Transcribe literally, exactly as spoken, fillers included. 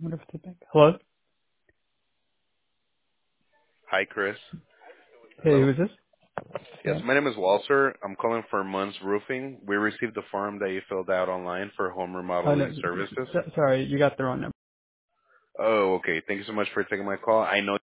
wonder if it's back. Hello? Hi, Chris. Hey, Hello. who is this? Yes, Yeah. my name is Walter. I'm calling for Munz Roofing. We received the form that you filled out online for home Oh, no. remodeling s- services. s- Sorry, you got the wrong number. Oh, okay. Thank you so much for taking my call. I know